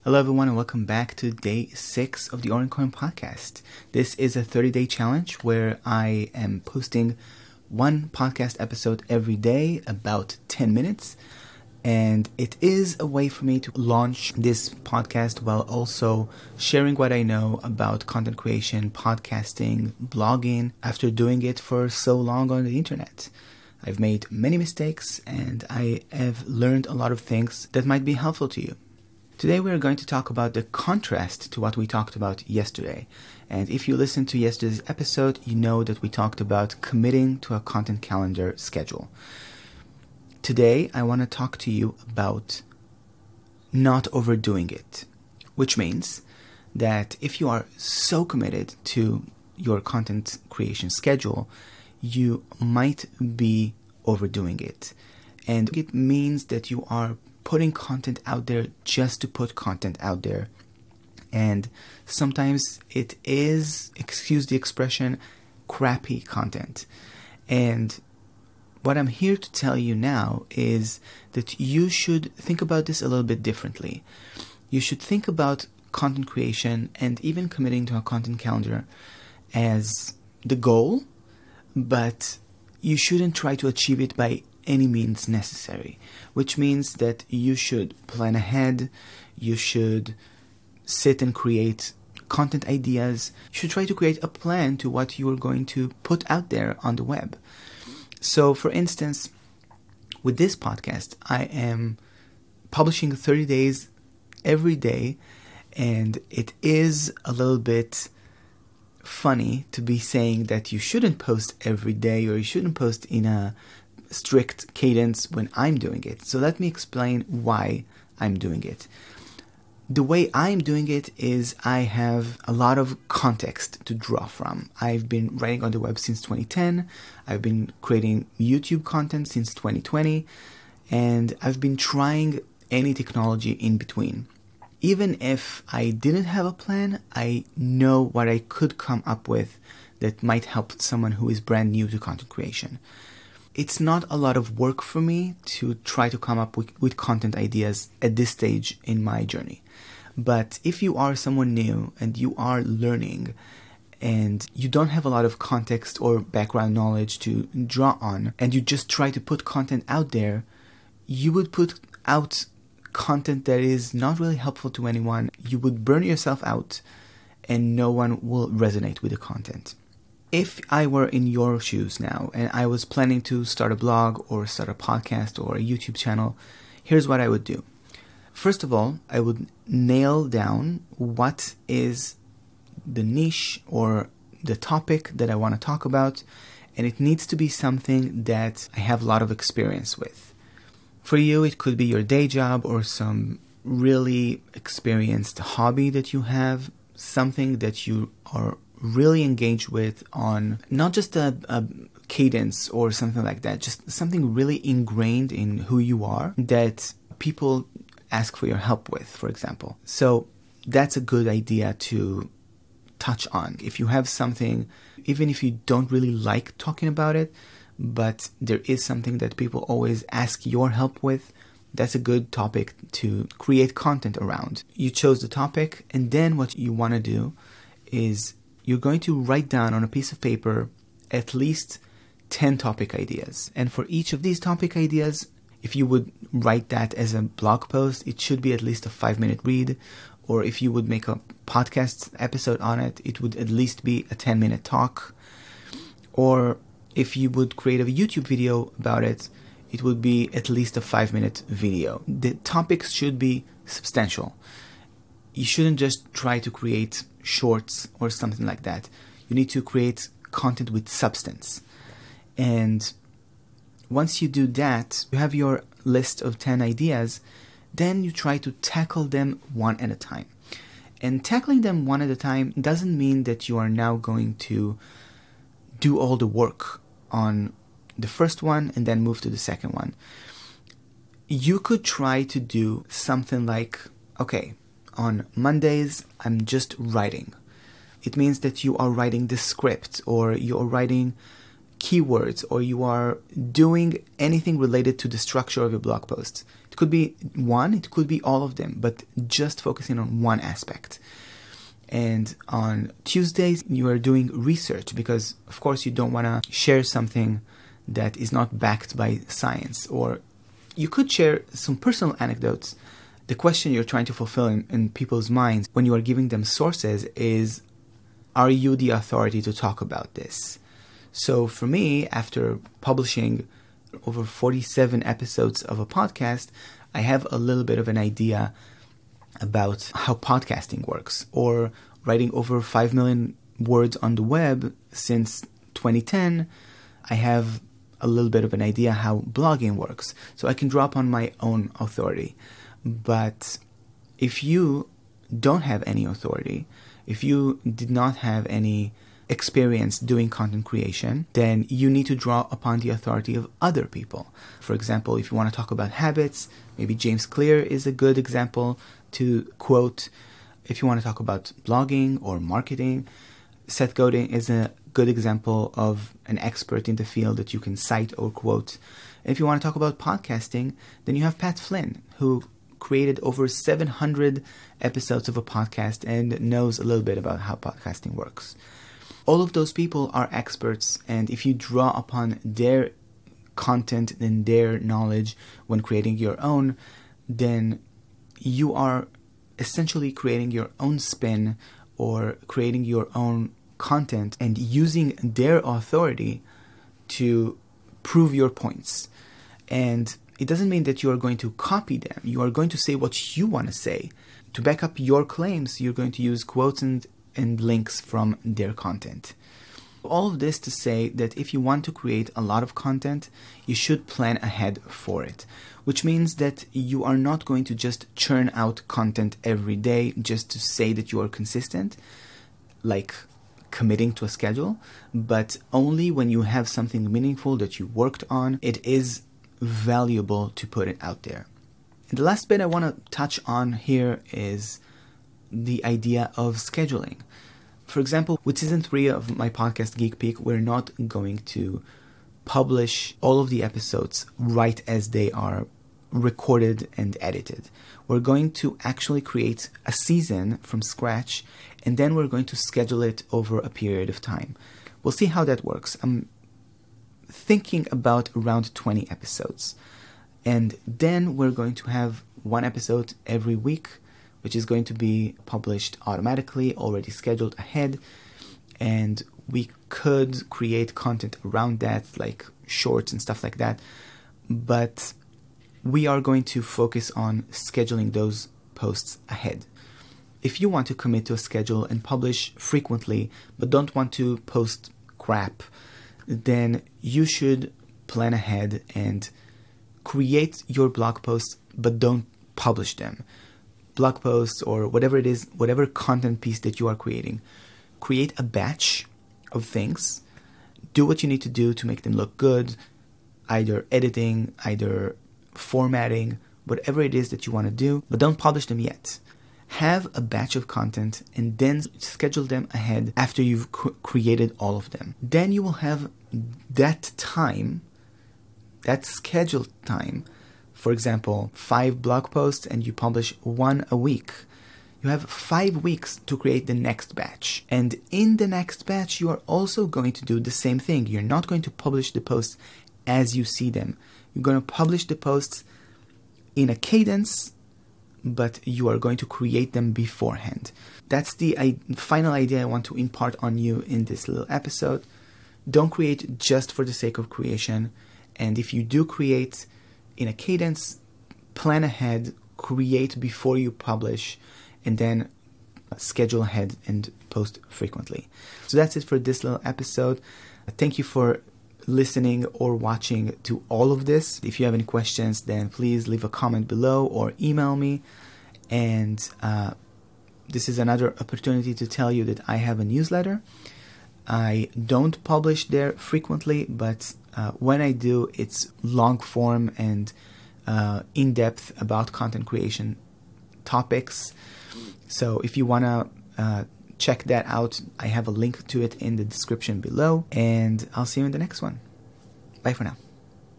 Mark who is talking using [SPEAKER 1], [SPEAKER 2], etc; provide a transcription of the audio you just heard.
[SPEAKER 1] Hello everyone and welcome back to day 6 of the Orange Coin podcast. This is a 30-day challenge where I am posting one podcast episode every day, about 10 minutes. And it is a way for me to launch this podcast while also sharing what I know about content creation, podcasting, blogging, after doing it for so long on the internet. I've made many mistakes and I have learned a lot of things that might be helpful to you. Today we are going to talk about the contrast to what we talked about yesterday. And if you listened to yesterday's episode, you know that we talked about committing to a content calendar schedule. Today I want to talk to you about not overdoing it, which means that if you are so committed to your content creation schedule, you might be overdoing it. And it means that you are putting content out there just to put content out there. And sometimes it is, excuse the expression, crappy content. And what I'm here to tell you now is that you should think about this a little bit differently. You should think about content creation and even committing to a content calendar as the goal, but you shouldn't try to achieve it by any means necessary, which means that you should plan ahead, you should sit and create content ideas, you should try to create a plan to what you are going to put out there on the web. So for instance, with this podcast, I am publishing 30 days every day, and it is a little bit funny to be saying that you shouldn't post every day or you shouldn't post in a strict cadence when I'm doing it. So let me explain why I'm doing it. The way I'm doing it is I have a lot of context to draw from. I've been writing on the web since 2010. I've been creating YouTube content since 2020. And I've been trying any technology in between. Even if I didn't have a plan, I know what I could come up with that might help someone who is brand new to content creation. It's not a lot of work for me to try to come up with content ideas at this stage in my journey. But if you are someone new and you are learning and you don't have a lot of context or background knowledge to draw on, and you just try to put content out there, you would put out content that is not really helpful to anyone. You would burn yourself out and no one will resonate with the content. If I were in your shoes now and I was planning to start a blog or start a podcast or a YouTube channel, here's what I would do. First of all, I would nail down what is the niche or the topic that I want to talk about, and it needs to be something that I have a lot of experience with. For you, it could be your day job or some really experienced hobby that you have, something that you are really engaged with on not just a cadence or something like that, just something really ingrained in who you are that people ask for your help with, for example. So that's a good idea to touch on. If you have something, even if you don't really like talking about it, but there is something that people always ask your help with, that's a good topic to create content around. You chose the topic, and then what you want to do is you're going to write down on a piece of paper at least 10 topic ideas. And for each of these topic ideas, if you would write that as a blog post, it should be at least a 5-minute read. Or if you would make a podcast episode on it, it would at least be a 10-minute talk. Or if you would create a YouTube video about it, it would be at least a 5-minute video. The topics should be substantial. You shouldn't just try to create shorts or something like that. You need to create content with substance. And once you do that, you have your list of 10 ideas, then you try to tackle them one at a time. And tackling them one at a time doesn't mean that you are now going to do all the work on the first one and then move to the second one. You could try to do something like, okay, on Mondays, I'm just writing. It means that you are writing the script or you are writing keywords, or you are doing anything related to the structure of your blog post. It could be one, it could be all of them, but just focusing on one aspect. And on Tuesdays, you are doing research because, of course, you don't want to share something that is not backed by science. Or you could share some personal anecdotes. The question you're trying to fulfill in people's minds when you are giving them sources is, are you the authority to talk about this? So for me, after publishing over 47 episodes of a podcast, I have a little bit of an idea about how podcasting works, or writing over 5 million words on the web since 2010, I have a little bit of an idea how blogging works. So I can draw upon my own authority. But if you don't have any authority, if you did not have any experience doing content creation, then you need to draw upon the authority of other people. For example, if you want to talk about habits, maybe James Clear is a good example to quote. If you want to talk about blogging or marketing, Seth Godin is a good example of an expert in the field that you can cite or quote. If you want to talk about podcasting, then you have Pat Flynn, who created over 700 episodes of a podcast and knows a little bit about how podcasting works. All of those people are experts, and if you draw upon their content and their knowledge when creating your own, then you are essentially creating your own spin or creating your own content and using their authority to prove your points. And it doesn't mean that you are going to copy them. You are going to say what you want to say. To back up your claims, you're going to use quotes and links from their content. All of this to say that if you want to create a lot of content, you should plan ahead for it, which means that you are not going to just churn out content every day just to say that you are consistent, like committing to a schedule, but only when you have something meaningful that you worked on, it is valuable to put it out there. And the last bit I want to touch on here is the idea of scheduling. For example, with season 3 of my podcast Geek Peak, we're not going to publish all of the episodes right as they are recorded and edited. We're going to actually create a season from scratch, and then we're going to schedule it over a period of time. We'll see how that works. I'm thinking about around 20 episodes. And then we're going to have one episode every week, which is going to be published automatically, already scheduled ahead. And we could create content around that, like shorts and stuff like that. But we are going to focus on scheduling those posts ahead. If you want to commit to a schedule and publish frequently, but don't want to post crap, then you should plan ahead and create your blog posts, but don't publish them. Blog posts or whatever it is, whatever content piece that you are creating, create a batch of things. Do what you need to do to make them look good, either editing, either formatting, whatever it is that you want to do, but don't publish them yet. Have a batch of content and then schedule them ahead after you've created all of them. Then you will have that time, that scheduled time. For example, 5 blog posts and you publish 1 a week. You have 5 weeks to create the next batch. And in the next batch, you are also going to do the same thing. You're not going to publish the posts as you see them. You're going to publish the posts in a cadence, but you are going to create them beforehand. That's the final idea I want to impart on you in this little episode. Don't create just for the sake of creation. And if you do create in a cadence, plan ahead, create before you publish, and then schedule ahead and post frequently. So that's it for this little episode. Thank you for listening or watching to all of this. If you have any questions, then please leave a comment below or email me. And this is another opportunity to tell you that I have a newsletter. I don't publish there frequently, but when I do, it's long form and in-depth about content creation topics. So if you want to check that out. I have a link to it in the description below, and I'll see you in the next one. Bye for now.